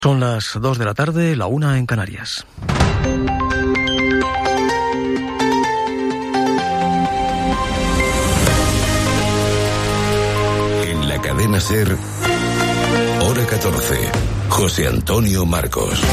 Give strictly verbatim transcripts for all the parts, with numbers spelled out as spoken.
Son las dos de la tarde, la una en Canarias. En la cadena SER, hora catorce, José Antonio Marcos.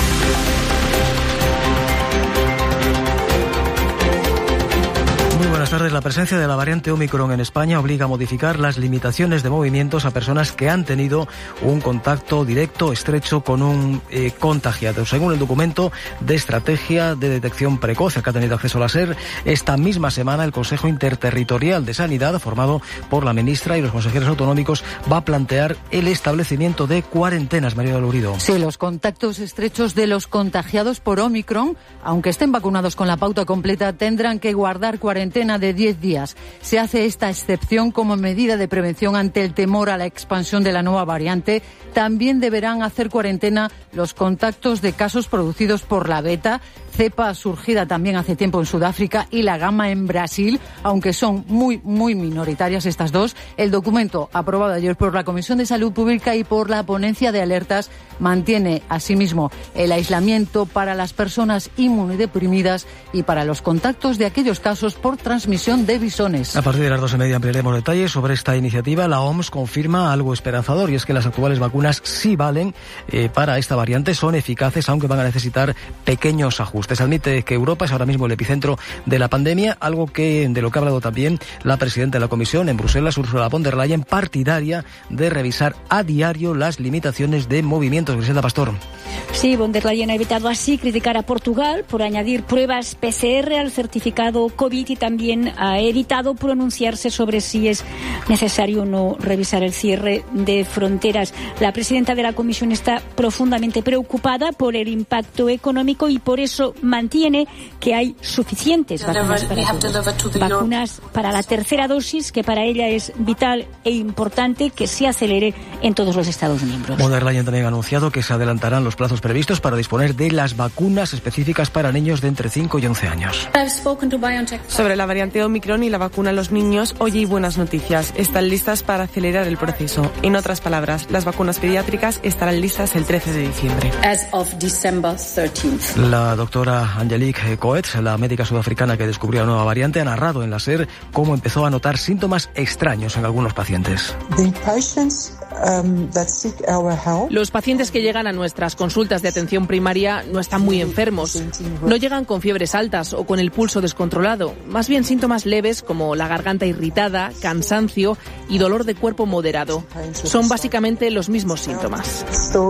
Buenas tardes. La presencia de la variante Omicron en España obliga a modificar las limitaciones de movimientos a personas que han tenido un contacto directo, estrecho con un eh, contagiado. Según el documento de estrategia de detección precoz al que ha tenido acceso la SER, esta misma semana el Consejo Interterritorial de Sanidad, formado por la ministra y los consejeros autonómicos, va a plantear el establecimiento de cuarentenas. María Lurido. Sí, los contactos estrechos de los contagiados por Omicron, aunque estén vacunados con la pauta completa, tendrán que guardar cuarentena de diez días. Se hace esta excepción como medida de prevención ante el temor a la expansión de la nueva variante. También deberán hacer cuarentena los contactos de casos producidos por la beta, cepa surgida también hace tiempo en Sudáfrica, y la gama en Brasil, aunque son muy, muy minoritarias estas dos. El documento, aprobado ayer por la Comisión de Salud Pública y por la Ponencia de Alertas, mantiene asimismo el aislamiento para las personas inmunodeprimidas y para los contactos de aquellos casos por transmisión de visones. A partir de las dos y media ampliaremos detalles sobre esta iniciativa. La O M S confirma algo esperanzador, y es que las actuales vacunas sí valen eh, para esta variante, son eficaces, aunque van a necesitar pequeños ajustes. Admite que Europa es ahora mismo el epicentro de la pandemia, algo que de lo que ha hablado también la presidenta de la Comisión en Bruselas, Ursula von der Leyen, partidaria de revisar a diario las limitaciones de movimientos. Griselda Pastor. Sí, von der Leyen ha evitado así criticar a Portugal por añadir pruebas P C R al certificado COVID, y también ha evitado pronunciarse sobre si es necesario o no revisar el cierre de fronteras. La presidenta de la Comisión está profundamente preocupada por el impacto económico y por eso mantiene que hay suficientes vacunas para todos. Vacunas para la tercera dosis, que para ella es vital e importante que se acelere en todos los Estados miembros. Von der Leyen también ha anunciado que se adelantarán los plazos previstos para disponer de las vacunas específicas para niños de entre cinco y once años. Sobre la variante Omicron y la vacuna a los niños, hoy hay buenas noticias. Están listas para acelerar el proceso. En otras palabras, las vacunas pediátricas estarán listas el trece de diciembre. La doctora Angelique Coetz, la médica sudafricana que descubrió la nueva variante, ha narrado en la SER cómo empezó a notar síntomas extraños en algunos pacientes. Los pacientes que llegan a nuestras consultas de atención primaria no están muy enfermos. No llegan con fiebres altas o con el pulso descontrolado. Más bien síntomas leves como la garganta irritada, cansancio y dolor de cuerpo moderado. Son básicamente los mismos síntomas.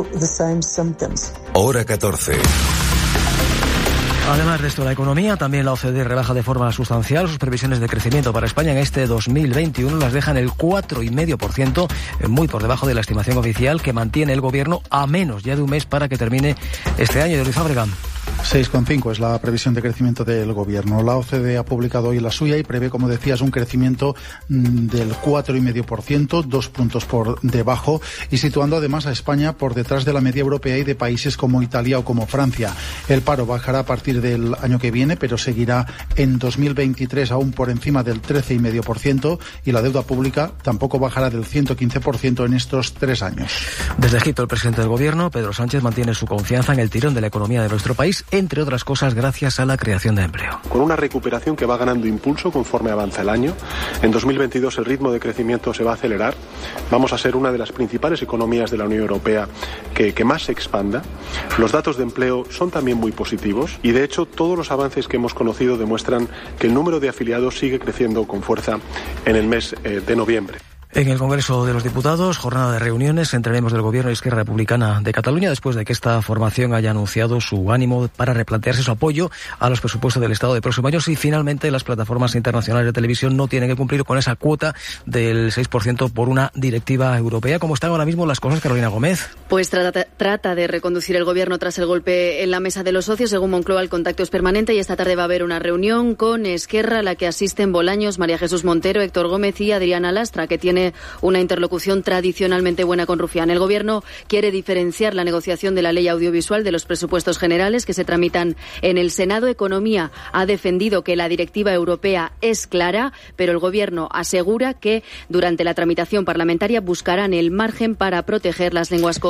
Hora catorce. Además de esto, la economía, también la O C D E rebaja de forma sustancial sus previsiones de crecimiento para España en este dos mil veintiuno. Las deja en el cuatro coma cinco por ciento, muy por debajo de la estimación oficial que mantiene el Gobierno a menos ya de un mes para que termine este año. De Luis Fábrega. seis coma cinco es la previsión de crecimiento del Gobierno. La O C D E ha publicado hoy la suya y prevé, como decías, un crecimiento del cuatro coma cinco por ciento, dos puntos por debajo, y situando además a España por detrás de la media europea y de países como Italia o como Francia. El paro bajará a partir del año que viene, pero seguirá en dos mil veintitrés aún por encima del trece coma cinco por ciento, y la deuda pública tampoco bajará del ciento quince por ciento en estos tres años. Desde Egipto, el presidente del Gobierno, Pedro Sánchez, mantiene su confianza en el tirón de la economía de nuestro país, entre otras cosas gracias a la creación de empleo. Con una recuperación que va ganando impulso conforme avanza el año, en dos mil veintidós el ritmo de crecimiento se va a acelerar. Vamos a ser una de las principales economías de la Unión Europea que, que más se expanda. Los datos de empleo son también muy positivos y, de hecho, todos los avances que hemos conocido demuestran que el número de afiliados sigue creciendo con fuerza en el mes eh, de noviembre. En el Congreso de los Diputados, jornada de reuniones entre miembros del Gobierno y Esquerra Republicana de Cataluña, después de que esta formación haya anunciado su ánimo para replantearse su apoyo a los presupuestos del Estado de próximo año, si finalmente las plataformas internacionales de televisión no tienen que cumplir con esa cuota del seis por ciento por una directiva europea. ¿Cómo están ahora mismo las cosas, Carolina Gómez? Pues trata, trata de reconducir el Gobierno tras el golpe en la mesa de los socios. Según Moncloa, el contacto es permanente y esta tarde va a haber una reunión con Esquerra, a la que asisten Bolaños, María Jesús Montero, Héctor Gómez y Adriana Lastra, que tiene una interlocución tradicionalmente buena con Rufián. El Gobierno quiere diferenciar la negociación de la ley audiovisual de los presupuestos generales que se tramitan en el Senado. Economía ha defendido que la directiva europea es clara, pero el Gobierno asegura que durante la tramitación parlamentaria buscarán el margen para proteger las lenguas